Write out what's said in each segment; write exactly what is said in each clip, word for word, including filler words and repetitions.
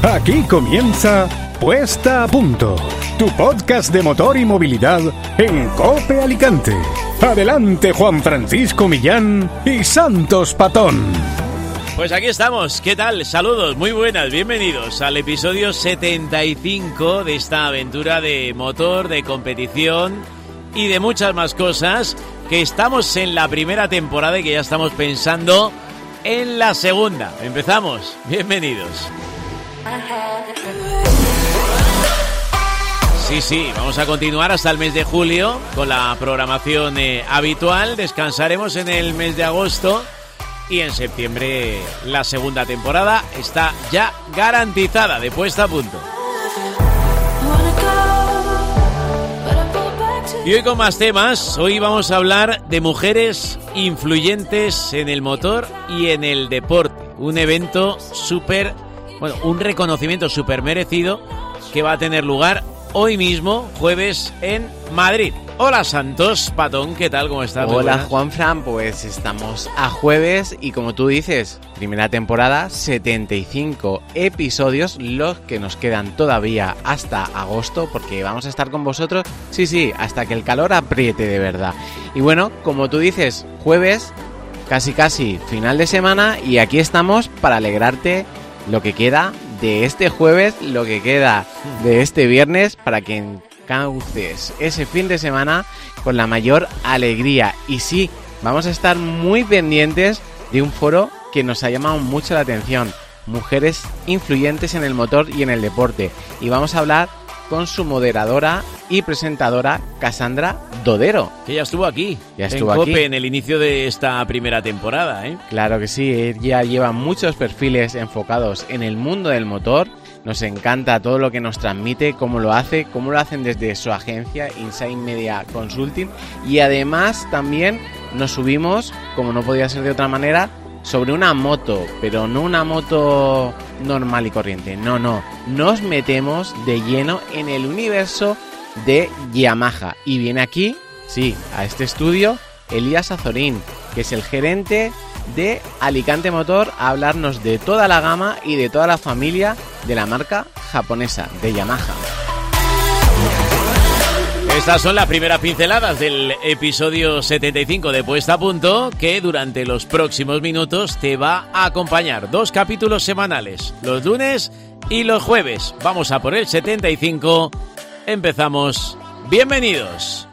Aquí comienza Puesta a Punto, tu podcast de motor y movilidad en COPE Alicante. Adelante, Juan Francisco Millán y Santos Patón. Pues aquí estamos, ¿qué tal? Saludos, muy buenas, bienvenidos al episodio setenta y cinco de esta aventura de motor, de competición y de muchas más cosas, que estamos en la primera temporada y que ya estamos pensando en la segunda. Empezamos, bienvenidos. Sí, sí, vamos a continuar hasta el mes de julio con la programación eh, habitual. Descansaremos en el mes de agosto y en septiembre la segunda temporada está ya garantizada, de Puesta a Punto. Y hoy con más temas. Hoy vamos a hablar de mujeres influyentes en el motor y en el deporte. Un evento súper, bueno, un reconocimiento súper merecido que va a tener lugar hoy mismo, jueves, en Madrid. Hola Santos Patón, ¿qué tal? ¿Cómo estás? Hola Juanfran, pues estamos a jueves y como tú dices, primera temporada, setenta y cinco episodios, los que nos quedan todavía hasta agosto, porque vamos a estar con vosotros, sí, sí, hasta que el calor apriete de verdad. Y bueno, como tú dices, jueves, casi casi final de semana y aquí estamos para alegrarte lo que queda de este jueves, lo que queda de este viernes, para que encauces ese fin de semana con la mayor alegría. Y sí, vamos a estar muy pendientes de un foro que nos ha llamado mucho la atención: mujeres influyentes en el motor y en el deporte. Y vamos a hablar con su moderadora y presentadora, Cassandra Dodero. Que ya estuvo aquí, ya estuvo en COPE, aquí. en el inicio de esta primera temporada, ¿eh? Claro que sí, ella lleva muchos perfiles enfocados en el mundo del motor. Nos encanta todo lo que nos transmite, cómo lo hace, cómo lo hacen desde su agencia Insight Media Consulting. Y además también nos subimos, como no podía ser de otra manera, sobre una moto, pero no una moto normal y corriente, no, no, nos metemos de lleno en el universo de Yamaha. Y viene aquí, sí, a este estudio, Elías Azorín, que es el gerente de Alicante Motor, a hablarnos de toda la gama y de toda la familia de la marca japonesa de Yamaha. Estas son las primeras pinceladas del episodio setenta y cinco de Puesta a Punto, que durante los próximos minutos te va a acompañar. Dos capítulos semanales, los lunes y los jueves. Vamos a por el setenta y cinco. Empezamos. Bienvenidos.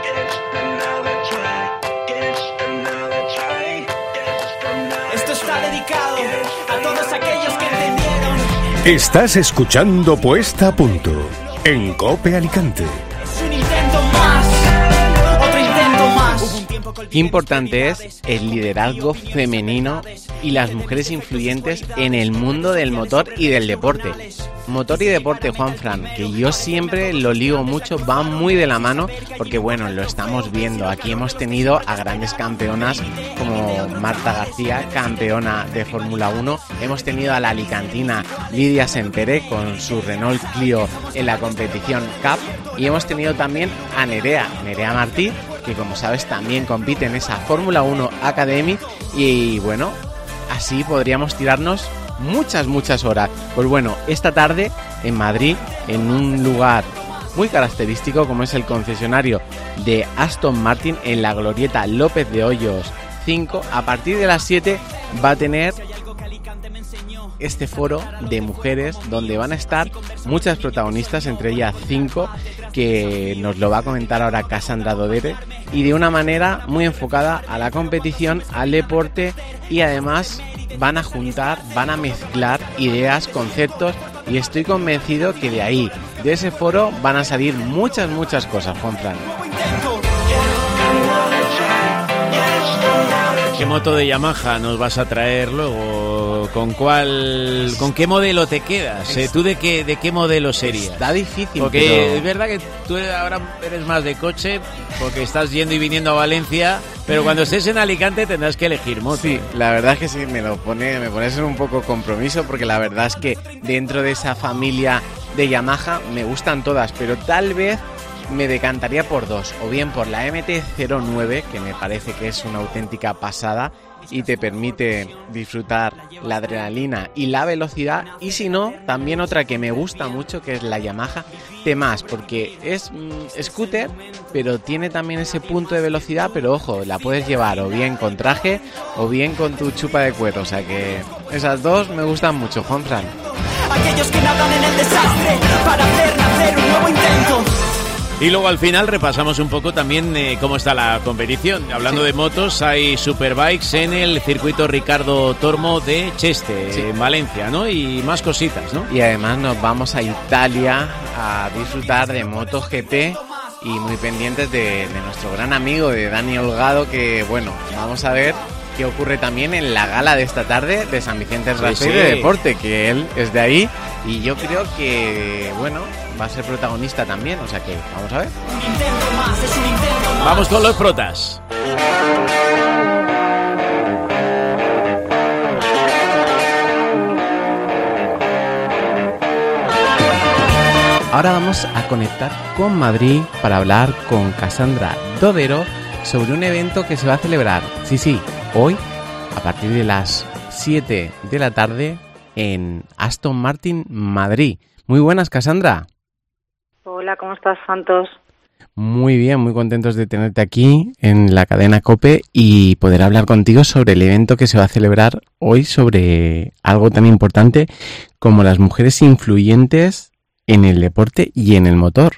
Esto está dedicado a todos aquellos que entendieron. Estás escuchando Puesta a Punto en COPE Alicante. Un intento más, otro intento más. Qué importante es el liderazgo femenino y las mujeres influyentes en el mundo del motor y del deporte. Motor y deporte, Juanfran, que yo siempre lo ligo mucho, va muy de la mano, porque bueno, lo estamos viendo. Aquí hemos tenido a grandes campeonas como Marta García, campeona de Fórmula uno. Hemos tenido a la alicantina Lidia Sempere con su Renault Clio en la competición Cup. Y hemos tenido también a Nerea, Nerea Martí, que como sabes también compite en esa Fórmula uno Academy. Y bueno, así podríamos tirarnos muchas, muchas horas. Pues bueno, esta tarde en Madrid, en un lugar muy característico como es el concesionario de Aston Martin, en la glorieta López de Hoyos cinco, a partir de las siete va a tener este foro de mujeres donde van a estar muchas protagonistas, entre ellas cinco, que nos lo va a comentar ahora Cassandra Dodero, y de una manera muy enfocada a la competición, al deporte, y además van a juntar, van a mezclar ideas, conceptos, y estoy convencido que de ahí, de ese foro, van a salir muchas, muchas cosas, Juanfran. ¿Qué moto de Yamaha nos vas a traer luego? ¿Con cuál, con qué modelo te quedas? ¿Eh? ¿Tú de qué, de qué modelo serías? Está difícil, porque pero... es verdad que tú ahora eres más de coche, porque estás yendo y viniendo a Valencia, pero cuando estés en Alicante tendrás que elegir moto. Sí, la verdad es que sí, me lo pone, me pones en un poco compromiso, porque la verdad es que dentro de esa familia de Yamaha me gustan todas, pero tal vez me decantaría por dos, o bien por la M T cero nueve, que me parece que es una auténtica pasada y te permite disfrutar la adrenalina y la velocidad, y si no, también otra que me gusta mucho, que es la Yamaha T más, porque es mmm, scooter, pero tiene también ese punto de velocidad, pero ojo, la puedes llevar o bien con traje o bien con tu chupa de cuero, o sea que esas dos me gustan mucho, Juanfran. Aquellos que nadan en el desastre para hacer nacer un nuevo intento. Y luego al final repasamos un poco también eh, cómo está la competición. Hablando sí. de motos, hay Superbikes en el circuito Ricardo Tormo de Cheste, sí. en Valencia, ¿no? Y más cositas, ¿no? Y además nos vamos a Italia a disfrutar de MotoGP y muy pendientes de, de nuestro gran amigo, de Dani Holgado, que bueno, vamos a ver qué ocurre también en la gala de esta tarde de San Vicente del Raspeig sí, sí. de Deporte, que él es de ahí y yo creo que, bueno, va a ser protagonista también, o sea que vamos a ver. Vamos con los protas. Ahora vamos a conectar con Madrid para hablar con Cassandra Dodero sobre un evento que se va a celebrar, sí, sí, hoy, a partir de las siete de la tarde en Aston Martin, Madrid. Muy buenas, Cassandra. Hola, ¿cómo estás, Santos? Muy bien, muy contentos de tenerte aquí en la cadena COPE y poder hablar contigo sobre el evento que se va a celebrar hoy, sobre algo tan importante como las mujeres influyentes en el deporte y en el motor.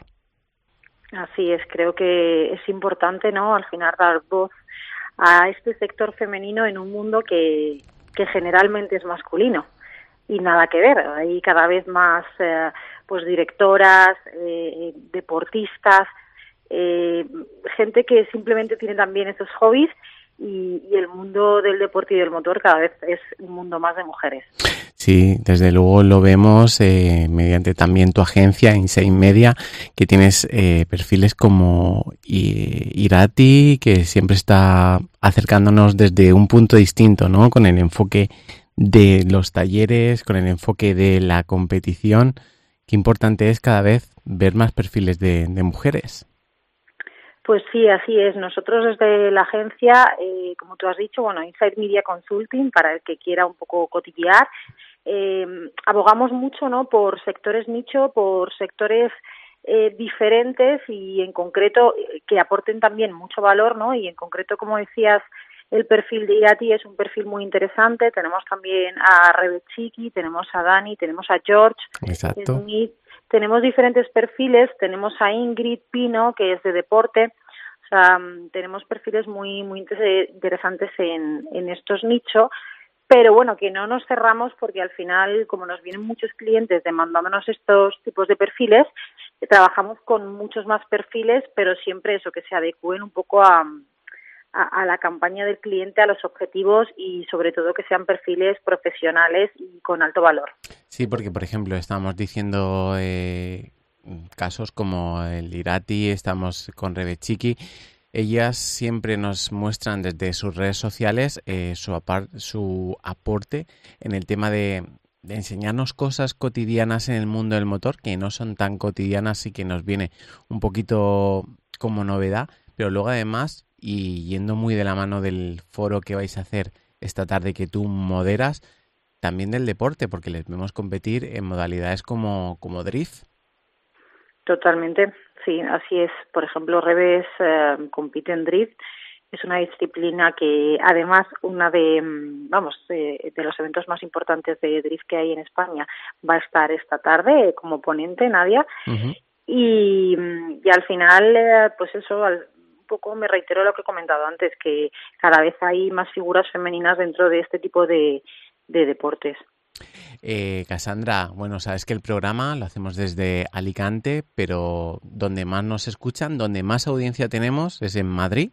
Así es, creo que es importante, ¿no?, al final dar voz a este sector femenino en un mundo que, que generalmente es masculino. Y nada que ver, hay cada vez más eh, pues directoras, eh, deportistas, eh, gente que simplemente tiene también esos hobbies y, y el mundo del deporte y del motor cada vez es un mundo más de mujeres. Sí, desde luego lo vemos eh, mediante también tu agencia Inside Media, que tienes eh, perfiles como Irati, que siempre está acercándonos desde un punto distinto, ¿no?, con el enfoque de los talleres, con el enfoque de la competición. Qué importante es cada vez ver más perfiles de, de mujeres. Pues sí, así es. Nosotros desde la agencia, eh, como tú has dicho, bueno, Inside Media Consulting, para el que quiera un poco cotillear, eh, abogamos mucho, ¿no?, por sectores nicho, por sectores eh, diferentes y en concreto eh, que aporten también mucho valor, ¿no? Y en concreto, como decías, el perfil de Irati es un perfil muy interesante. Tenemos también a Rebe Chiqui, tenemos a Dani, tenemos a George. Exacto. Smith. Tenemos diferentes perfiles. Tenemos a Ingrid Pino, que es de deporte. O sea, tenemos perfiles muy muy interesantes en, en estos nichos. Pero bueno, que no nos cerramos porque al final, como nos vienen muchos clientes demandándonos estos tipos de perfiles, trabajamos con muchos más perfiles, pero siempre eso, que se adecúen un poco a... A, a la campaña del cliente, a los objetivos y sobre todo que sean perfiles profesionales y con alto valor. Sí, porque por ejemplo estamos diciendo eh, casos como el Irati, estamos con Rebe Chiqui. Ellas siempre nos muestran desde sus redes sociales eh, su, apar- su aporte en el tema de, de enseñarnos cosas cotidianas en el mundo del motor que no son tan cotidianas y que nos viene un poquito como novedad, pero luego además, y yendo muy de la mano del foro que vais a hacer esta tarde que tú moderas, también del deporte, porque les vemos competir en modalidades como, como drift. Totalmente, sí, así es. Por ejemplo, Rebe eh, compite en drift. Es una disciplina que, además, una de, vamos, de, de los eventos más importantes de drift que hay en España, va a estar esta tarde como ponente, Nadia. Uh-huh. Y, y al final, eh, pues eso, al, poco me reitero lo que he comentado antes, que cada vez hay más figuras femeninas dentro de este tipo de, de deportes. Eh, Cassandra, bueno, sabes que el programa lo hacemos desde Alicante, pero donde más nos escuchan, donde más audiencia tenemos es en Madrid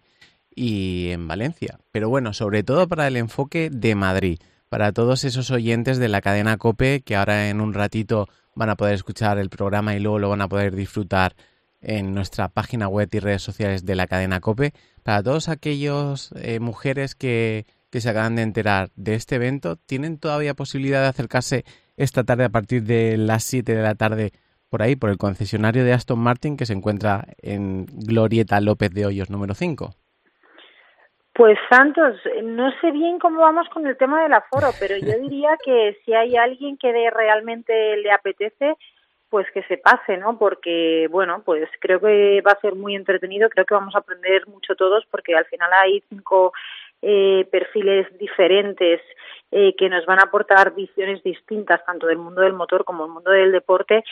y en Valencia. Pero bueno, sobre todo para el enfoque de Madrid, para todos esos oyentes de la cadena COPE que ahora en un ratito van a poder escuchar el programa y luego lo van a poder disfrutar en nuestra página web y redes sociales de la cadena COPE. Para todos aquellos eh, mujeres que, que se acaban de enterar de este evento, ¿tienen todavía posibilidad de acercarse esta tarde a partir de las siete de la tarde por ahí, por el concesionario de Aston Martin que se encuentra en Glorieta López de Hoyos número cinco. Pues Santos, no sé bien cómo vamos con el tema del aforo, pero yo diría que si hay alguien que de realmente le apetece, pues que se pase, ¿no? Porque, bueno, pues creo que va a ser muy entretenido, creo que vamos a aprender mucho todos, porque al final hay cinco eh, perfiles diferentes eh, que nos van a aportar visiones distintas, tanto del mundo del motor como del mundo del deporte,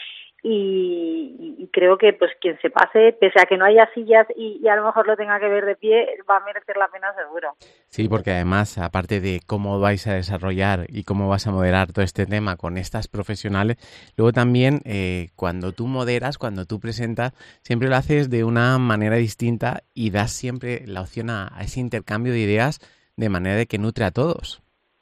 y, y creo que pues quien se pase, pese a que no haya sillas y, y a lo mejor lo tenga que ver de pie, va a merecer la pena seguro. Sí, porque además, aparte de cómo vais a desarrollar y cómo vas a moderar todo este tema con estas profesionales, luego también eh, cuando tú moderas, cuando tú presentas, siempre lo haces de una manera distinta y das siempre la opción a, a ese intercambio de ideas de manera de que nutre a todos.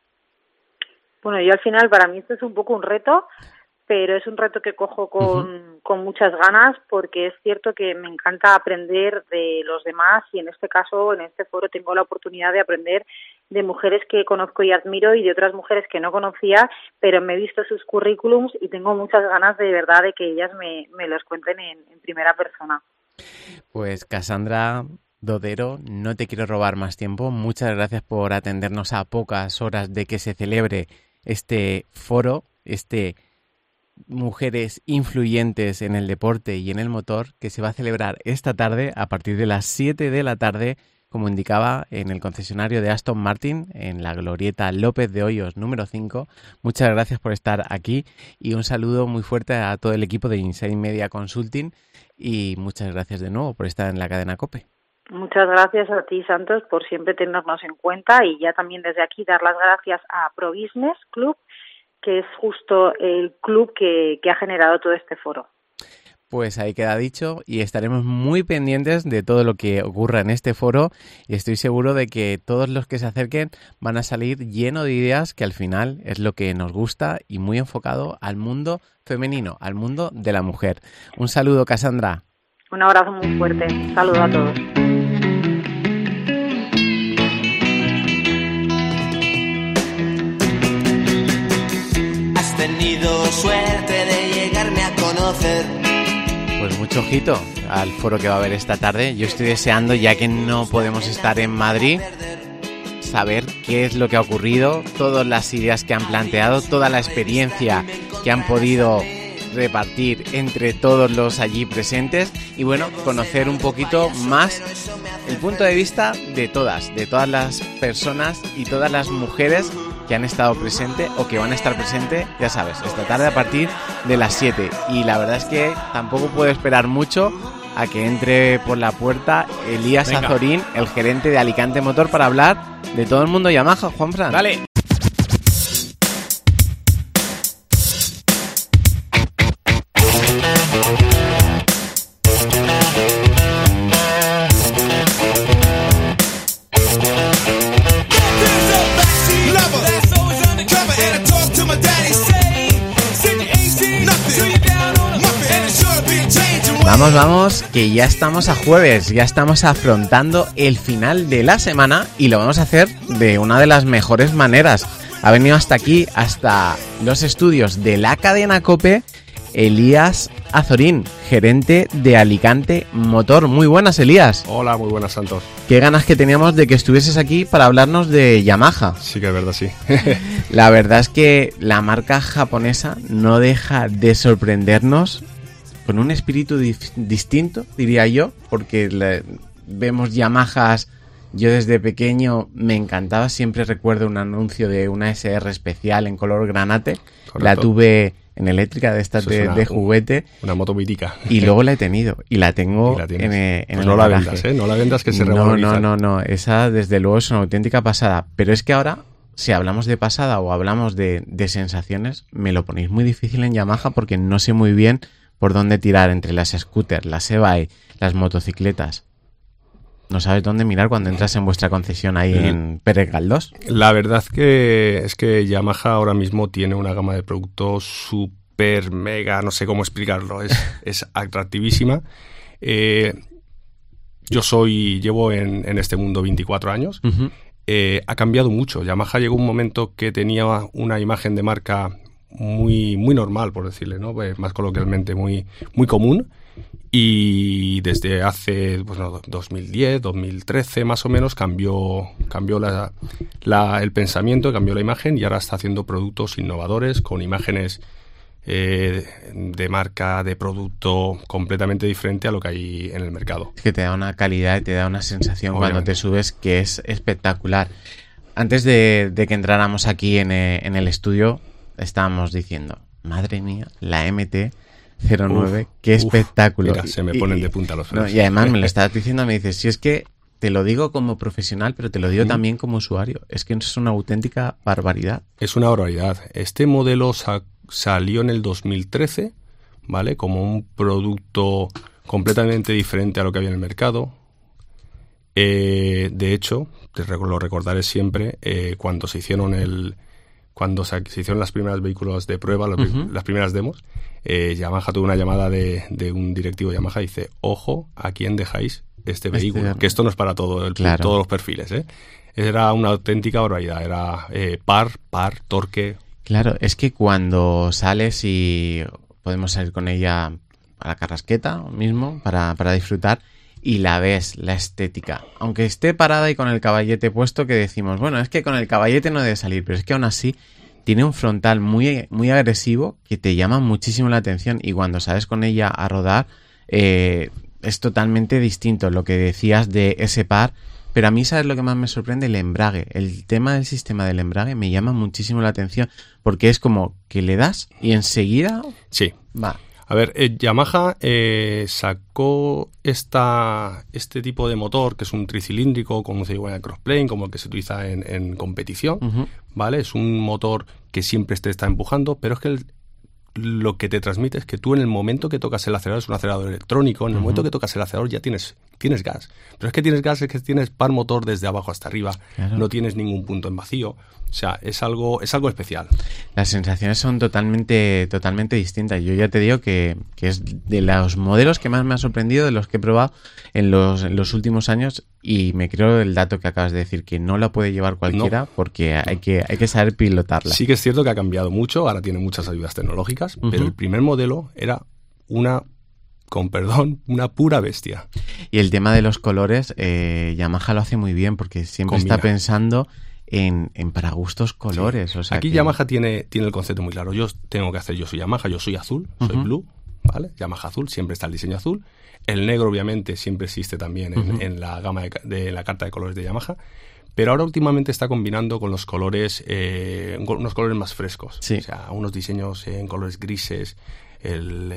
Bueno, yo al final, para mí esto es un poco un reto, pero es un reto que cojo con, uh-huh. con muchas ganas, porque es cierto que me encanta aprender de los demás y en este caso, en este foro, tengo la oportunidad de aprender de mujeres que conozco y admiro y de otras mujeres que no conocía, pero me he visto sus currículums y tengo muchas ganas de verdad de que ellas me, me los cuenten en, en primera persona. Pues Cassandra Dodero, no te quiero robar más tiempo. Muchas gracias por atendernos a pocas horas de que se celebre este foro, este Mujeres Influyentes en el Deporte y en el Motor, que se va a celebrar esta tarde a partir de las siete de la tarde, como indicaba, en el concesionario de Aston Martin, en la Glorieta López de Hoyos número cinco. Muchas gracias por estar aquí y un saludo muy fuerte a todo el equipo de Inside Media Consulting y muchas gracias de nuevo por estar en la cadena COPE. Muchas gracias a ti, Santos, por siempre tenernos en cuenta y ya también desde aquí dar las gracias a Pro Business Club, que es justo el club que, que ha generado todo este foro. Pues ahí queda dicho y estaremos muy pendientes de todo lo que ocurra en este foro y estoy seguro de que todos los que se acerquen van a salir lleno de ideas, que al final es lo que nos gusta y muy enfocado al mundo femenino, al mundo de la mujer. Un saludo, Cassandra. Un abrazo muy fuerte. Un saludo a todos. Tenido suerte de llegarme a conocer. Pues mucho ojito al foro que va a haber esta tarde. Yo estoy deseando, ya que no podemos estar en Madrid, saber qué es lo que ha ocurrido, todas las ideas que han planteado, toda la experiencia que han podido repartir entre todos los allí presentes y bueno, conocer un poquito más el punto de vista de todas, de todas las personas y todas las mujeres que han estado presentes o que van a estar presentes, ya sabes, esta tarde a partir de las siete. Y la verdad es que tampoco puedo esperar mucho a que entre por la puerta Elías Venga. Azorín, el gerente de Alicante Motor, para hablar de todo el mundo Yamaha. Juanfran. Dale. Vamos, vamos, que ya estamos a jueves, ya estamos afrontando el final de la semana y lo vamos a hacer de una de las mejores maneras. Ha venido hasta aquí, hasta los estudios de la cadena COPE, Elías Azorín, gerente de Alicante Motor. Muy buenas, Elías. Hola, muy buenas, Santos. Qué ganas que teníamos de que estuvieses aquí para hablarnos de Yamaha. Sí que es verdad, sí. La verdad es que la marca japonesa no deja de sorprendernos con un espíritu dif- distinto, diría yo, porque le, vemos Yamahas. Yo desde pequeño me encantaba, siempre recuerdo un anuncio de una S R especial en color granate. Correcto. La tuve en eléctrica de estas de, una, de juguete. Una moto mítica. Y luego la he tenido, y la tengo y la en, en pues el no garaje. la vendas, ¿eh? No la vendas, que se no, revaloriza. No, no, no, esa desde luego es una auténtica pasada. Pero es que ahora, si hablamos de pasada o hablamos de, de sensaciones, me lo ponéis muy difícil en Yamaha porque no sé muy bien por dónde tirar entre las scooters, las e-bike, las motocicletas. ¿No sabes dónde mirar cuando entras en vuestra concesión ahí mm. en Pérez Galdós? La verdad que es que Yamaha ahora mismo tiene una gama de productos súper mega, no sé cómo explicarlo, es, es atractivísima. Eh, yo soy, llevo en, en este mundo veinticuatro años. Uh-huh. Eh, ha cambiado mucho. Yamaha llegó un momento que tenía una imagen de marca muy, muy normal, por decirle, ¿no? Pues más coloquialmente, muy, muy común. Y desde hace pues, no, dos mil diez, dos mil trece más o menos cambió, cambió la, la, el pensamiento, cambió la imagen y ahora está haciendo productos innovadores con imágenes eh, de marca, de producto completamente diferente a lo que hay en el mercado. Es que te da una calidad y te da una sensación Obviamente. Cuando te subes que es espectacular. Antes de, de que entráramos aquí en, eh, en el estudio estábamos diciendo, madre mía, la M T cero nueve, uf, qué espectáculo. Mira, se me ponen y, de punta los pelos. No, y además me lo estabas diciendo, me dices, si es que te lo digo como profesional, pero te lo digo mm. también como usuario. Es que es una auténtica barbaridad. Es una barbaridad. Este modelo sa- salió en el dos mil trece, ¿vale? Como un producto completamente diferente a lo que había en el mercado. Eh, de hecho, te lo recordaré siempre, eh, cuando se hicieron el... Cuando se, se hicieron las primeras vehículos de prueba, los, uh-huh. las primeras demos, eh, Yamaha tuvo una llamada de, de un directivo de Yamaha y dice, ojo, ¿a quién dejáis este vehículo? Este... Que esto no es para todo el, claro. todos los perfiles, ¿eh? Era una auténtica barbaridad, era eh, par, par, torque. Claro, es que cuando sales y podemos salir con ella a la carrasqueta mismo para, para disfrutar, y la ves, la estética, aunque esté parada y con el caballete puesto, que decimos, bueno, es que con el caballete no debe salir, pero es que aún así tiene un frontal muy, muy agresivo que te llama muchísimo la atención, y cuando sales con ella a rodar eh, es totalmente distinto lo que decías de ese par. Pero a mí, ¿sabes lo que más me sorprende? El embrague. El tema del sistema del embrague me llama muchísimo la atención, porque es como que le das y enseguida sí. va. A ver, eh, Yamaha eh, sacó esta, este tipo de motor, que es un tricilíndrico con un cigüeña crossplane, como el que se utiliza en, en competición, uh-huh. ¿vale? Es un motor que siempre te está empujando, pero es que el, lo que te transmite es que tú en el momento que tocas el acelerador, es un acelerador electrónico, en el uh-huh. momento que tocas el acelerador ya tienes, tienes gas. Pero es que tienes gas, es que tienes par motor desde abajo hasta arriba, claro. no tienes ningún punto en vacío. O sea, es algo, es algo especial. Las sensaciones son totalmente, totalmente distintas. Yo ya te digo que, que es de los modelos que más me ha sorprendido, de los que he probado en los, en los últimos años, y me creo el dato que acabas de decir, que no la puede llevar cualquiera, no. porque hay que, hay que saber pilotarla. Sí que es cierto que ha cambiado mucho, ahora tiene muchas ayudas tecnológicas, uh-huh. pero el primer modelo era una... con perdón, una pura bestia. Y el tema de los colores, eh, Yamaha lo hace muy bien, porque siempre Combina. está pensando en, en para gustos colores. Sí. O sea Aquí que... Yamaha tiene, tiene el concepto muy claro. Yo tengo que hacer, yo soy Yamaha, yo soy azul, soy uh-huh. blue, ¿vale? Yamaha azul, siempre está el diseño azul. El negro, obviamente, siempre existe también en, uh-huh. en la gama de, de la carta de colores de Yamaha. Pero ahora últimamente está combinando con los colores, eh, unos colores más frescos. Sí. O sea, unos diseños en colores grises, el...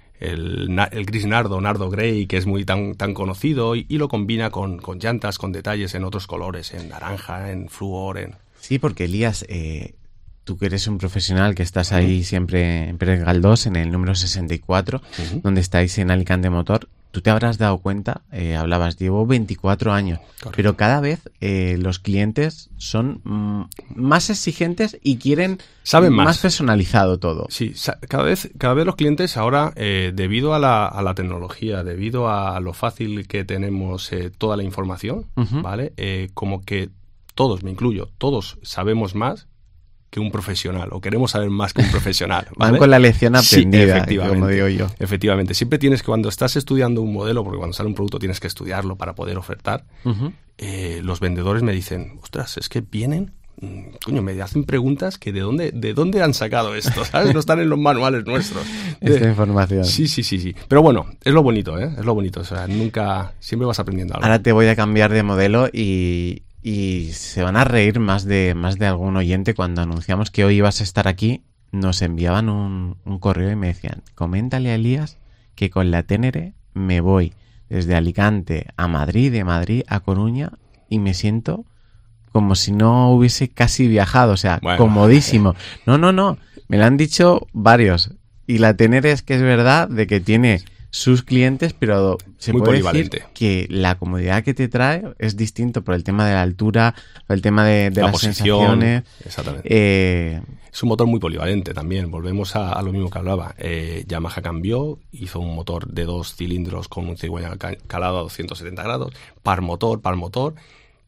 El, el gris nardo, nardo grey, que es muy tan, tan conocido, y, y lo combina con, con llantas, con detalles en otros colores, en naranja, en flúor, en... Sí, porque Elías, eh, tú que eres un profesional, que estás ahí uh-huh. siempre en Pérez Galdós, en el número sesenta y cuatro, uh-huh. donde estáis en Alicante Motor, tú te habrás dado cuenta, eh, hablabas, llevo veinticuatro años, correcto. Pero cada vez eh, los clientes son mm, más exigentes y quieren Saben más. más personalizado todo. Sí, cada vez, cada vez los clientes ahora, eh, debido a la, a la tecnología, debido a lo fácil que tenemos eh, toda la información, uh-huh. ¿vale? Eh, como que todos, me incluyo, todos sabemos más que un profesional, o queremos saber más que un profesional, ¿vale? Van con la lección aprendida, sí, efectivamente, como digo yo. Efectivamente, siempre tienes que, cuando estás estudiando un modelo, porque cuando sale un producto tienes que estudiarlo para poder ofertar, uh-huh. eh, los vendedores me dicen, ostras, es que vienen, mmm, coño, me hacen preguntas que de dónde, de dónde han sacado esto, ¿sabes? No están en los manuales nuestros. Esta información. Sí, sí, sí, sí. Pero bueno, es lo bonito, ¿eh? Es lo bonito, o sea, nunca, siempre vas aprendiendo algo. Ahora te voy a cambiar de modelo y... Y se van a reír más de más de algún oyente cuando anunciamos que hoy ibas a estar aquí. Nos enviaban un, un correo y me decían, coméntale a Elías que con la Ténere me voy desde Alicante a Madrid, de Madrid a Coruña, y me siento como si no hubiese casi viajado, o sea, bueno. comodísimo. No, no, no, me lo han dicho varios. Y la Ténere es que es verdad de que tiene sus clientes, pero se Muy puede polivalente. decir que la comodidad que te trae es distinto por el tema de la altura, por el tema de, de la las posición, sensaciones. Exactamente. Eh, es un motor muy polivalente también. Volvemos a, a lo mismo que hablaba. Eh, Yamaha cambió, hizo un motor de dos cilindros con un cigüeña calado a doscientos setenta grados, par motor, par motor,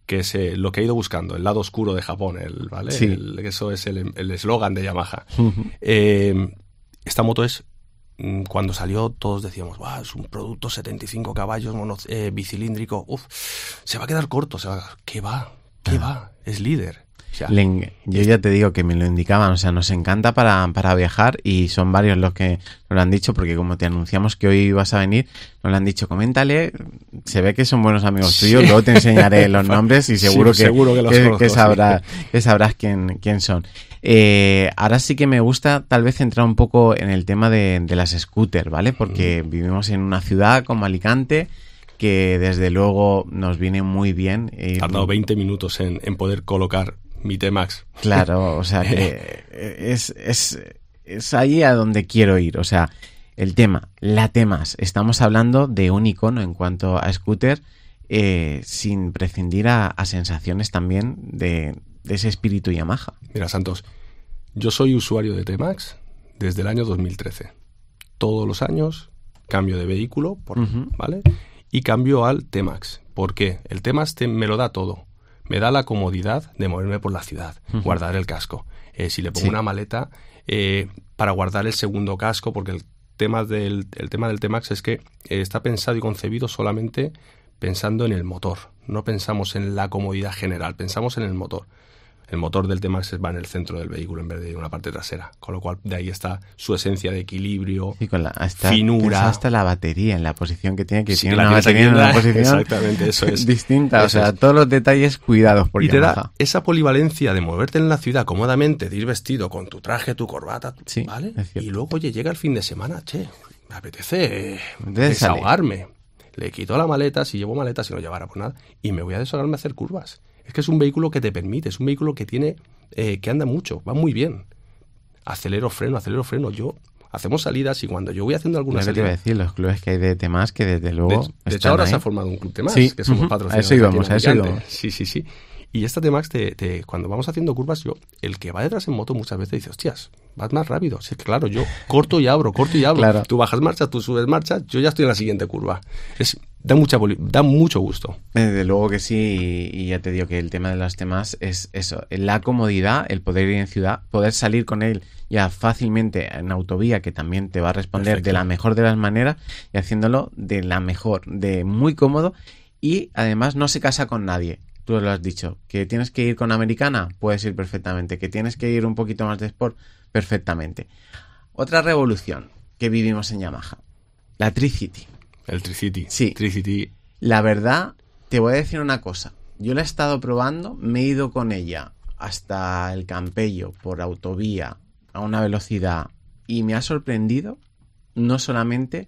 que es eh, lo que he ido buscando, el lado oscuro de Japón, el, ¿vale? Sí. El, eso es el eslogan de Yamaha. Uh-huh. Eh, esta moto es, cuando salió todos decíamos, wow, es un producto setenta y cinco caballos, mono, eh, bicilíndrico, uf, se va a quedar corto, se va, ¿qué va? ¿Qué va? Es líder. O sea, Le, yo ya te digo que me lo indicaban, o sea, nos encanta para, para viajar y son varios los que nos lo han dicho, porque como te anunciamos que hoy vas a venir, nos lo han dicho, coméntale, se ve que son buenos amigos sí. tuyos, luego te enseñaré los nombres y seguro, sí, que, seguro que, los que, conozco, que, sabrás, sí. que sabrás quién, quién son. Eh, ahora sí que me gusta tal vez entrar un poco en el tema de, de las scooters, ¿vale? Porque mm. vivimos en una ciudad como Alicante, que desde luego nos viene muy bien. He tardado veinte minutos en, en poder colocar mi T-Max. Claro, o sea que es, es, es ahí a donde quiero ir. O sea, el tema, la T-Max. Estamos hablando de un icono en cuanto a scooter, eh, sin prescindir a, a sensaciones también de, de ese espíritu Yamaha. Mira, Santos, yo soy usuario de T-Max desde el año dos mil trece. Todos los años cambio de vehículo, por, uh-huh. ¿vale? Y cambio al T-Max. ¿Por qué? El T-Max te, me lo da todo. Me da la comodidad de moverme por la ciudad, uh-huh. guardar el casco. Eh, si le pongo sí. una maleta, eh, para guardar el segundo casco, porque el tema del, el tema del T-Max es que eh, está pensado y concebido solamente pensando en el motor. No pensamos en la comodidad general, pensamos en el motor. El motor del T-Max va en el centro del vehículo en vez de en una parte trasera, con lo cual de ahí está su esencia de equilibrio, sí, con la, hasta, finura. Hasta la batería, en la posición que tiene, que sí, tiene la una batería en una posición exactamente, eso es. distinta, eso o sea, es. todos los detalles cuidados por Y te Yamaha. da esa polivalencia de moverte en la ciudad cómodamente, de ir vestido con tu traje, tu corbata, sí, ¿vale? Y luego, oye, llega el fin de semana, che, me apetece Debe desahogarme. Salir. Le quito la maleta, si llevo maleta, si no llevara pues nada, y me voy a desahogarme a hacer curvas. Es que es un vehículo que te permite, es un vehículo que tiene, eh, que anda mucho, va muy bien. Acelero, freno, acelero, freno. Yo, hacemos salidas y cuando yo voy haciendo algunas salidas... te iba a decir, los clubes que hay de T-Max que desde luego... De, de hecho, ahora ahí. se ha formado un club T-Max, sí. que somos uh-huh. patrocinadores. A eso íbamos, a eso íbamos. Sí, sí, sí. Y esta T-Max, te, te, cuando vamos haciendo curvas, yo, el que va detrás en moto muchas veces dice, hostias, vas más rápido. Sí, claro, yo corto y abro, corto y abro. Claro. Tú bajas marcha, tú subes marcha, yo ya estoy en la siguiente curva. Es, da, mucha, da mucho gusto. Desde luego que sí, y ya te digo que el tema de las T-Max es eso, la comodidad, el poder ir en ciudad, poder salir con él ya fácilmente en autovía, que también te va a responder Perfecto. De la mejor de las maneras y haciéndolo de la mejor, de muy cómodo, y además no se casa con nadie. Tú lo has dicho, que tienes que ir con americana, puedes ir perfectamente, que tienes que ir un poquito más de sport, perfectamente. Otra revolución que vivimos en Yamaha, la Tricity. El Tricity. Sí. Tricity. La verdad, te voy a decir una cosa, yo la he estado probando, me he ido con ella hasta el Campello por autovía a una velocidad y me ha sorprendido, no solamente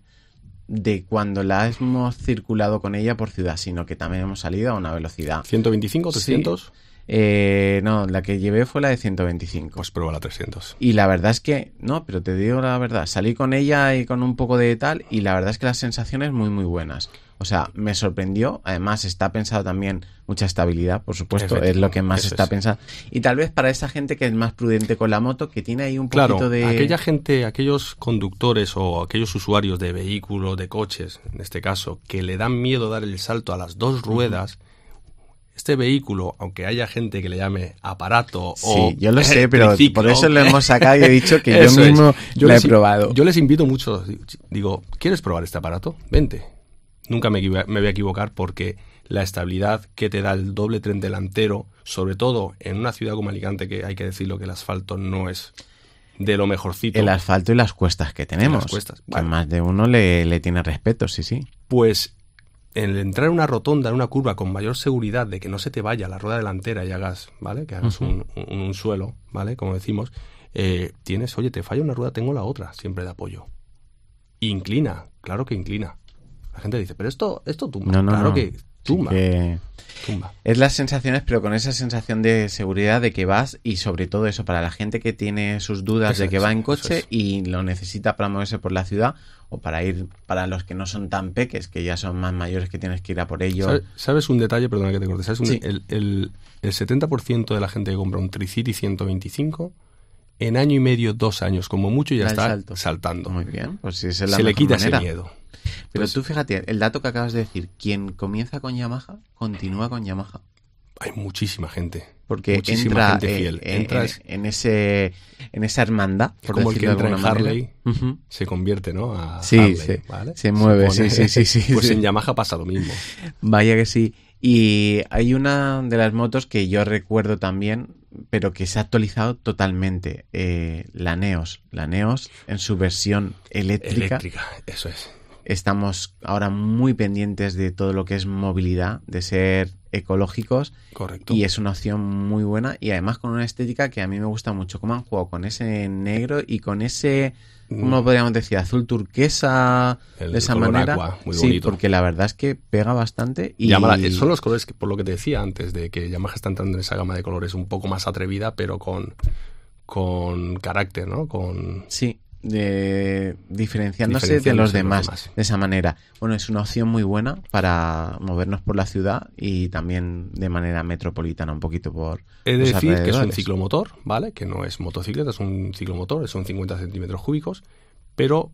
de cuando la hemos circulado con ella por ciudad, sino que también hemos salido a una velocidad. ¿ciento veinticinco, trescientos? Sí. Eh, no, la que llevé fue la de ciento veinticinco. Pues prueba la trescientos. Y la verdad es que, no, pero te digo la verdad, salí con ella y con un poco de tal, y la verdad es que las sensaciones muy muy buenas. O sea, me sorprendió, además está pensado también mucha estabilidad, por supuesto, es lo que más está es. pensado. Y tal vez para esa gente que es más prudente con la moto, que tiene ahí un claro, poquito de... aquella gente, aquellos conductores o aquellos usuarios de vehículos, de coches, en este caso, que le dan miedo dar el salto a las dos ruedas, uh-huh. este vehículo, aunque haya gente que le llame aparato sí, o... Sí, yo lo sé, pero triciclo, por eso lo hemos sacado y he dicho que yo mismo yo lo he probado. Yo les invito mucho, digo, ¿quieres probar este aparato? Vente. Nunca me, me voy a equivocar porque la estabilidad que te da el doble tren delantero, sobre todo en una ciudad como Alicante, que hay que decirlo que el asfalto no es de lo mejorcito. El asfalto y las cuestas que tenemos. Las cuestas. Bueno, que más de uno le, le tiene respeto, sí, sí. Pues el entrar en una rotonda, en una curva con mayor seguridad de que no se te vaya la rueda delantera y hagas, ¿vale? Que hagas uh-huh. un, un, un suelo, ¿vale? Como decimos, eh, tienes, oye, te falla una rueda, tengo la otra, siempre de apoyo. Inclina, claro que inclina. La gente dice, pero esto, esto tumba. No, no, claro no. que tumba. Sí que... tumba. Es las sensaciones, pero con esa sensación de seguridad de que vas, y sobre todo eso, para la gente que tiene sus dudas eso de que es, va en coche es. y lo necesita para moverse por la ciudad, o para ir, para los que no son tan peques, que ya son más mayores, que tienes que ir a por ello. ¿Sabes, ¿sabes un detalle? Perdona que te corte. ¿Sabes un sí. de... el, el, el setenta por ciento de la gente que compra un Tricity ciento veinticinco... en año y medio, dos años, como mucho, ya da está salto. saltando. Muy bien, pues si es la se le quita manera. ese miedo. Pero pues, tú fíjate, el dato que acabas de decir, quien comienza con Yamaha, continúa con Yamaha. Hay muchísima gente. Porque muchísima entra, gente fiel. En, Entras, en, en, ese, en esa hermandad. Es como el que entra en Harley, uh-huh. se convierte, ¿no? A sí, Harley, se, ¿vale? se mueve, se pone, sí, sí, sí, sí. Pues sí. en Yamaha pasa lo mismo. Vaya que sí. Y hay una de las motos que yo recuerdo también, pero que se ha actualizado totalmente. Eh, la Neos. La Neos en su versión eléctrica. Eléctrica, eso es. Estamos ahora muy pendientes de todo lo que es movilidad, de ser ecológicos. Correcto. Y es una opción muy buena y además con una estética que a mí me gusta mucho. Cómo han jugado con ese negro y con ese, ¿cómo podríamos decir? Azul turquesa, el de esa color manera. Aqua, muy sí, bonito. porque la verdad es que pega bastante. Y Yamaha, son los colores que, por lo que te decía antes, de que Yamaha está entrando en esa gama de colores un poco más atrevida, pero con, con carácter, ¿no? Con... Sí. De diferenciándose, diferenciándose de los de demás, los demás de esa manera. Bueno, es una opción muy buena para movernos por la ciudad y también de manera metropolitana, un poquito por He de los decir que es un alrededores. ciclomotor, ¿vale? Que no es motocicleta, es un ciclomotor, son cincuenta centímetros cúbicos, pero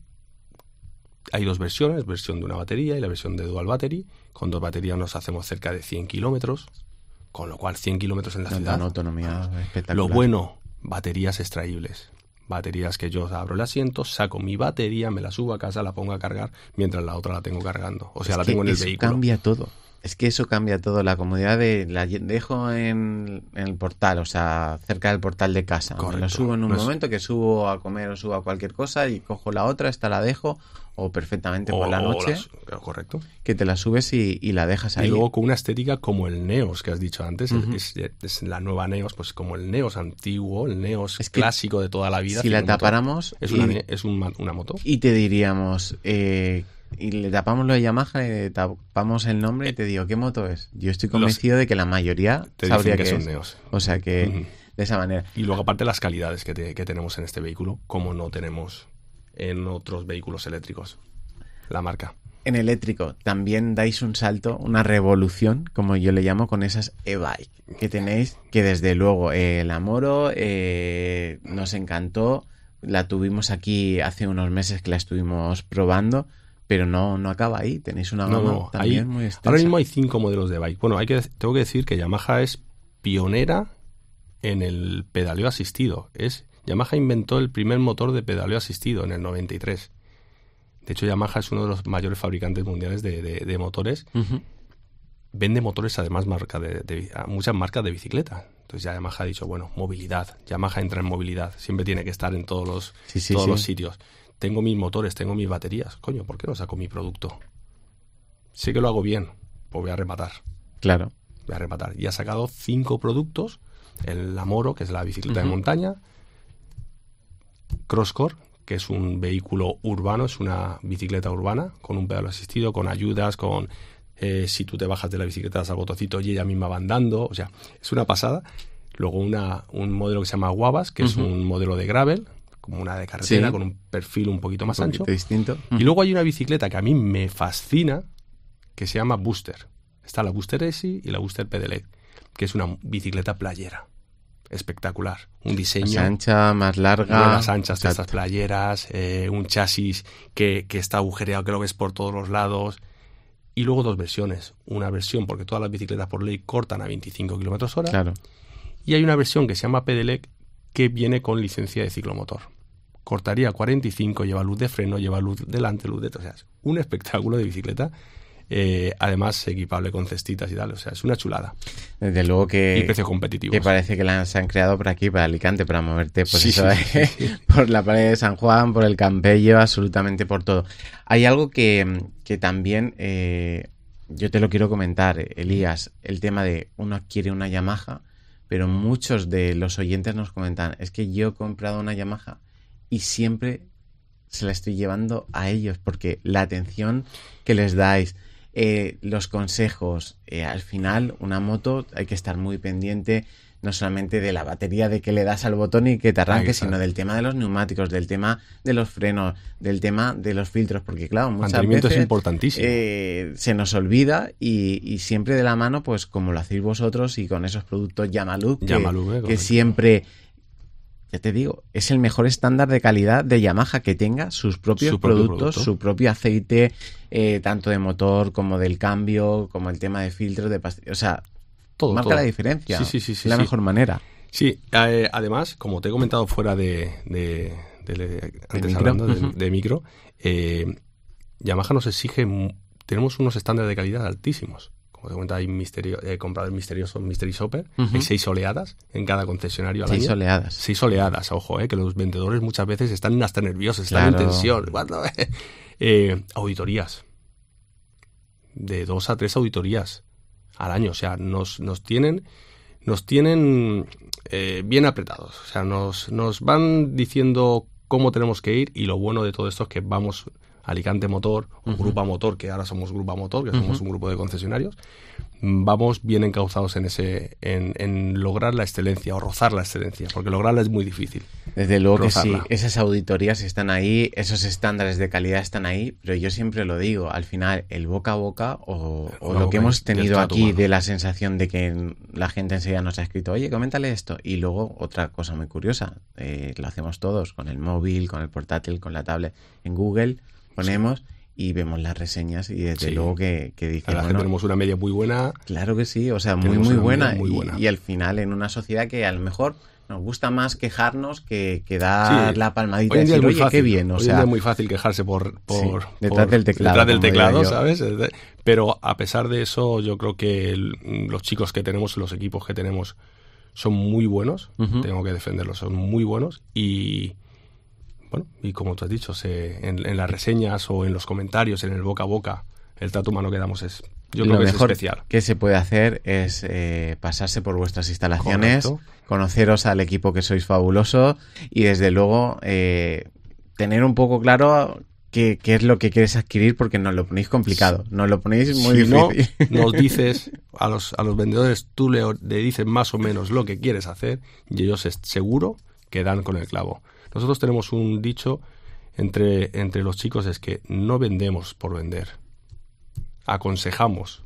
hay dos versiones, versión de una batería y la versión de dual battery. Con dos baterías nos hacemos cerca de cien kilómetros, con lo cual cien kilómetros en la Nos ciudad. dan autonomía espectacular. Lo bueno, baterías extraíbles. Baterías que yo abro el asiento, saco mi batería, me la subo a casa, la pongo a cargar, mientras la otra la tengo cargando. O sea, es la que tengo en el eso vehículo. Cambia todo. Es que eso cambia todo. La comodidad de la dejo en, en el portal, o sea, cerca del portal de casa. Correcto. Me lo subo en un No es... momento que subo a comer o subo a cualquier cosa y cojo la otra, esta la dejo, o perfectamente por o, la noche, las... correcto. que te la subes y, y la dejas ahí. Y luego con una estética como el Neos que has dicho antes, Uh-huh. es, es la nueva Neos, pues como el Neos antiguo, el Neos es que clásico de toda la vida. Si la tapáramos... Es, y, una, es un, una moto. Y te diríamos... Eh, y le tapamos lo de Yamaha, le tapamos el nombre y te digo, ¿qué moto es? Yo estoy convencido Los, de que la mayoría te sabría que, que son es. Neos. O sea que, uh-huh. de esa manera. Y luego aparte las calidades que, te, que tenemos en este vehículo, como no tenemos en otros vehículos eléctricos. La marca. En eléctrico también dais un salto, una revolución, como yo le llamo, con esas e-bike que tenéis, que desde luego eh, la Moro eh, nos encantó, la tuvimos aquí hace unos meses que la estuvimos probando, pero no, no acaba ahí, tenéis una gama no, no, también hay, muy extensa. Ahora mismo hay cinco modelos de bike. Bueno, hay que, tengo que decir que Yamaha es pionera en el pedaleo asistido. Es, Yamaha inventó el primer motor de pedaleo asistido en el noventa y tres. De hecho, Yamaha es uno de los mayores fabricantes mundiales de, de, de motores. Uh-huh. Vende motores además marca de, de, a muchas marcas de bicicleta. Entonces ya Yamaha ha dicho, bueno, movilidad. Yamaha entra en movilidad. Siempre tiene que estar en todos los, sí, sí, todos sí. los sitios. Tengo mis motores, tengo mis baterías. Coño, ¿por qué no saco mi producto? Sé que lo hago bien, pues voy a rematar. Claro. Voy a rematar. Y ha sacado cinco productos. El la Moro, que es la bicicleta uh-huh. de montaña. Crosscore, que es un vehículo urbano, es una bicicleta urbana, con un pedal asistido, con ayudas, con... Eh, si tú te bajas de la bicicleta, das al botoncito y ella misma va andando. O sea, es una pasada. Luego una, un modelo que se llama Guavas, que uh-huh. es un modelo de gravel, como una de carretera, sí. con un perfil un poquito más un ancho. distinto. Uh-huh. Y luego hay una bicicleta que a mí me fascina, que se llama Booster. Está la Booster S I y la Booster Pedelec, que es una bicicleta playera. Espectacular. Un diseño... Más ancha, más larga. Ruedas anchas de estas playeras, eh, un chasis que, que está agujereado, que lo ves por todos los lados. Y luego dos versiones. Una versión, porque todas las bicicletas por ley cortan a veinticinco kilómetros hora. Claro. Y hay una versión que se llama Pedelec, que viene con licencia de ciclomotor. Cortaría cuarenta y cinco, lleva luz de freno, lleva luz delante, luz detrás. O sea, es un espectáculo de bicicleta. Eh, además, equipable con cestitas y tal. O sea, es una chulada. Desde luego que... Y precios competitivos. Que parece que la, se han creado por aquí, para Alicante, para moverte pues sí, eso, sí, eh, sí, sí. por la pared de San Juan, por el Campello, absolutamente por todo. Hay algo que, que también... Eh, yo te lo quiero comentar, Elías. El tema de uno adquiere una Yamaha, pero muchos de los oyentes nos comentan, es que yo he comprado una Yamaha y siempre se la estoy llevando a ellos, porque la atención que les dais, eh, los consejos, eh, al final una moto hay que estar muy pendiente, no solamente de la batería, de que le das al botón y que te arranque, sino del tema de los neumáticos, del tema de los frenos, del tema de los filtros, porque claro, muchas Mantenimiento veces es importantísimo. Eh, se nos olvida y, y siempre de la mano, pues como lo hacéis vosotros y con esos productos Yamaluc, que, Yamaluc, eh, que siempre... Ya te digo, es el mejor estándar de calidad de Yamaha, que tenga sus propios su propio productos, producto. su propio aceite, eh, tanto de motor como del cambio, como el tema de filtros, de pastillas. O sea, todo, marca todo. la diferencia. Sí, sí, sí, sí, la sí. mejor manera. Sí, eh, además, como te he comentado fuera de, de, de, de antes micro. hablando de, Uh-huh. de micro, eh, Yamaha nos exige, tenemos unos estándares de calidad altísimos. Como te comentaba, hay misterio, he comprado el misterioso Mystery Shopper, Uh-huh. hay seis oleadas en cada concesionario al Seis año. oleadas. Seis oleadas, ojo, eh, que los vendedores muchas veces están hasta nerviosos, están Claro. en tensión. Cuando, eh, auditorías. De dos a tres auditorías al año. O sea, nos, nos tienen, nos tienen eh, bien apretados. O sea, nos, nos van diciendo cómo tenemos que ir, y lo bueno de todo esto es que vamos Alicante Motor o Uh-huh. Grupa Motor, que ahora somos Grupa Motor, que Uh-huh. somos un grupo de concesionarios, vamos bien encauzados en ese en, en lograr la excelencia o rozar la excelencia, porque lograrla es muy difícil. Desde luego que rozarla. sí, esas auditorías están ahí, esos estándares de calidad están ahí, pero yo siempre lo digo, al final el boca a boca o, El o boca a lo que boca hemos y tenido el trato aquí humano. de la sensación de que la gente enseguida nos ha escrito, oye, coméntale esto, y luego otra cosa muy curiosa, eh, lo hacemos todos, con el móvil, con el portátil, con la tablet, en Google ponemos... Sí. Y vemos las reseñas y desde Sí. luego que, que dicen, La verdad es bueno, que tenemos una media muy buena. claro que sí, o sea, muy Tenemos muy una buena, media muy buena. Y, y al final en una sociedad que a lo mejor nos gusta más quejarnos que, que dar Sí. la palmadita Hoy y en día decir, es muy oye, fácil. qué bien, o Hoy en sea, día es muy fácil quejarse por, por, Sí, detrás por- del teclado, detrás del como digo teclado, yo. ¿sabes? Pero a pesar de eso, yo creo que el- los chicos que tenemos, los equipos que tenemos, son muy buenos. Ujú. Tengo que defenderlos, son muy buenos. Y bueno, y como tú has dicho, se, en, en las reseñas o en los comentarios, en el boca a boca, el trato humano que damos es, yo lo creo que mejor es especial. que se puede hacer es eh, pasarse por vuestras instalaciones, Correcto. conoceros al equipo que sois fabuloso y desde luego eh, tener un poco claro qué, qué es lo que quieres adquirir, porque nos lo ponéis complicado, nos lo ponéis muy Si no, difícil. nos dices, a los, a los vendedores, tú le, le dices más o menos lo que quieres hacer y ellos es seguro que dan con el clavo. Nosotros tenemos un dicho entre, entre los chicos, es que no vendemos por vender, aconsejamos,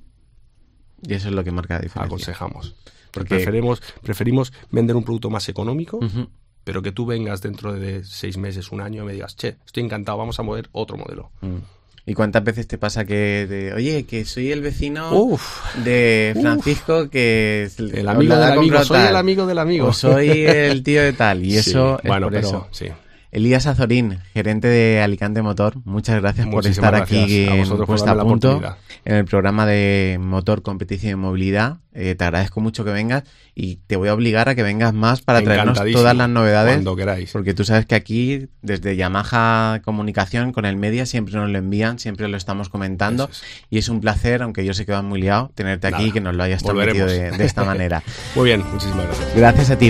Y eso es lo que marca la diferencia. aconsejamos. Porque- Preferimos, preferimos vender un producto más económico, Ujú. pero que tú vengas dentro de seis meses, un año y me digas, che, estoy encantado, vamos a mover otro modelo. Mm. ¿Y cuántas veces te pasa que, de, oye, que soy el vecino Uf, de Francisco, que es el amigo os la del ha amigo, comprado soy tal, el amigo del amigo. o soy el tío de tal, y Sí, eso es bueno, por pero eso. sí. Elías Azorín, gerente de Alicante Motor, muchas gracias por Muchísimas estar gracias aquí a en vosotros por Puesta a darme la Punto, oportunidad. en el programa de Motor, Competición y Movilidad. Eh, te agradezco mucho que vengas y te voy a obligar a que vengas más para traernos Encantadísimo, todas las novedades. cuando queráis. Porque tú sabes que aquí, desde Yamaha Comunicación, con el Media, siempre nos lo envían, siempre lo estamos comentando. Eso es. Y es un placer, aunque yo sé que vas muy liado, tenerte aquí y Nada, que nos lo hayas transmitido de, volveremos. de esta manera. Muy bien, muchísimas gracias. Gracias a ti.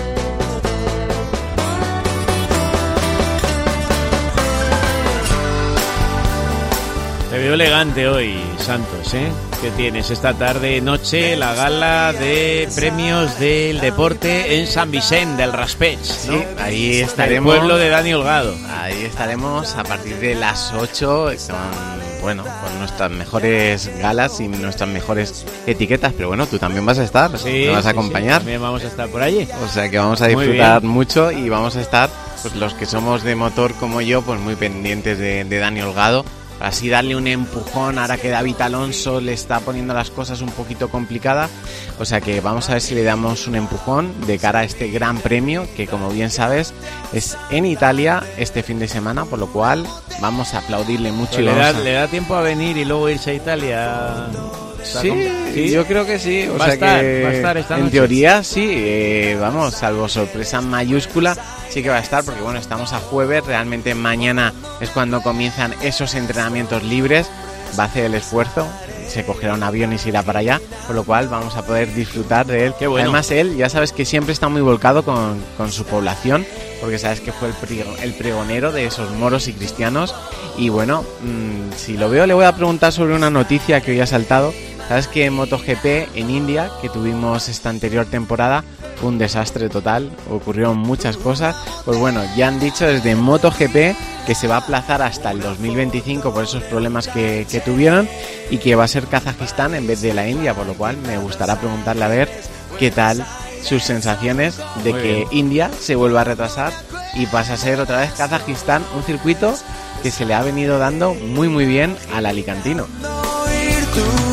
Te veo elegante hoy, Santos, ¿eh? ¿Qué tienes esta tarde, noche, la gala de premios del deporte en San Vicente del Raspeig, ¿no? Sí, ahí El estaremos. pueblo de Dani Holgado. Ahí estaremos a partir de las ocho con, bueno, con nuestras mejores galas y nuestras mejores etiquetas. Pero bueno, tú también vas a estar, Sí, me vas a sí, sí, acompañar. también vamos a estar por allí. O sea que vamos a Muy disfrutar bien. mucho y vamos a estar, pues los que somos de motor como yo, pues muy pendientes de, de Dani Holgado. Para así darle un empujón ahora que David Alonso le está poniendo las cosas un poquito complicadas. O sea que vamos a ver si le damos un empujón de cara a este gran premio que, como bien sabes, es en Italia este fin de semana, por lo cual vamos a aplaudirle mucho. Pero y le, vamos da, a... le da tiempo a venir y luego irse a Italia. ¿Está Sí, con- sí? yo creo que sí. O Va a sea estar, que va a estar esta en noche. teoría sí, eh, vamos, salvo sorpresa mayúscula, sí que va a estar porque bueno, estamos a jueves, realmente mañana es cuando comienzan esos entrenamientos libres, va a hacer el esfuerzo, se cogerá un avión y se irá para allá, por lo cual vamos a poder disfrutar de él. Qué bueno. Además él, ya sabes que siempre está muy volcado con, con su población, porque sabes que fue el, prigo- el pregonero de esos moros y cristianos. Y bueno, mmm, si lo veo le voy a preguntar sobre una noticia que hoy ha saltado. Sabes que en MotoGP en India, que tuvimos esta anterior temporada, fue un desastre total, ocurrieron muchas cosas. Pues bueno, ya han dicho desde MotoGP que se va a aplazar hasta el dos mil veinticinco por esos problemas que, que tuvieron y que va a ser Kazajistán en vez de la India, por lo cual me gustará preguntarle a ver qué tal sus sensaciones de Muy que bien. India se vuelva a retrasar y pasa a ser otra vez Kazajistán, un circuito que se le ha venido dando muy muy bien al alicantino. Oír tu voz.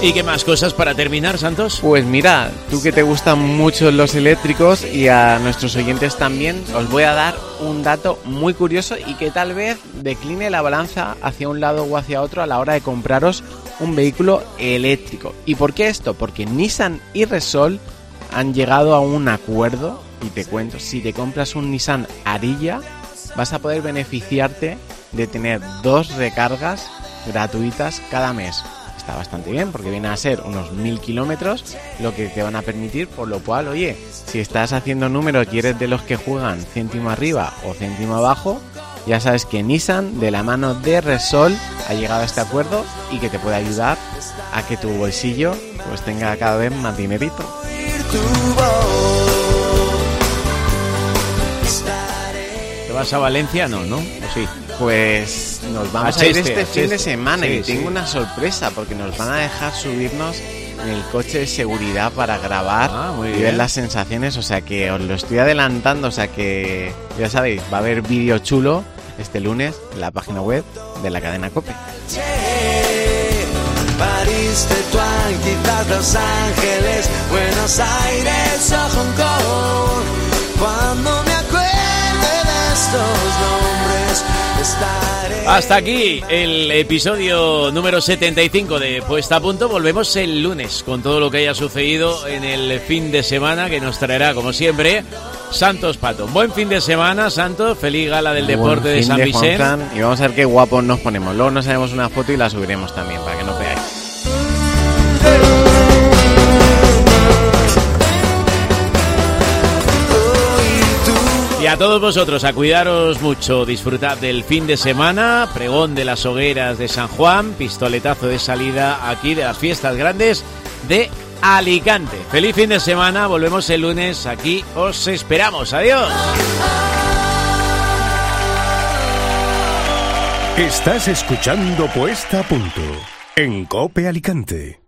¿Y qué más cosas para terminar, Santos? Pues mira, tú que te gustan mucho los eléctricos y a nuestros oyentes también, os voy a dar un dato muy curioso y que tal vez decline la balanza hacia un lado o hacia otro a la hora de compraros un vehículo eléctrico. ¿Y por qué esto? Porque Nissan y Repsol han llegado a un acuerdo y te cuento, si te compras un Nissan Ariya vas a poder beneficiarte de tener dos recargas gratuitas cada mes. Está bastante bien porque viene a ser unos mil kilómetros lo que te van a permitir, por lo cual, oye, si estás haciendo números y eres de los que juegan céntimo arriba o céntimo abajo, ya sabes que Nissan, de la mano de Repsol, ha llegado a este acuerdo y que te puede ayudar a que tu bolsillo pues tenga cada vez más dinerito. ¿Te vas a Valencia? No, ¿no? ¿O sí? Pues nos vamos a, a ir este fin de semana sí, y tengo sí. una sorpresa porque nos van a dejar subirnos en el coche de seguridad para grabar ah, y bien. ver las sensaciones, o sea que os lo estoy adelantando, o sea que ya sabéis, va a haber vídeo chulo este lunes en la página web de la cadena COPE. París, Tetuán, quizás Los Ángeles, Buenos Aires o Hong Kong. Cuando me acuerde de estos nombres, estaré... Hasta aquí el episodio número setenta y cinco de Puesta a Punto. Volvemos el lunes con todo lo que haya sucedido en el fin de semana que nos traerá, como siempre, Santos Patón. Buen fin de semana, Santos. Feliz gala del deporte de San Vicente. Y vamos a ver qué guapos nos ponemos. Luego nos haremos una foto y la subiremos también para que no veáis. Y a todos vosotros, a cuidaros mucho, disfrutad del fin de semana, pregón de las hogueras de San Juan, pistoletazo de salida aquí de las fiestas grandes de Alicante. Feliz fin de semana, volvemos el lunes, aquí os esperamos. Adiós. Estás escuchando Puesta a Punto en COPE Alicante.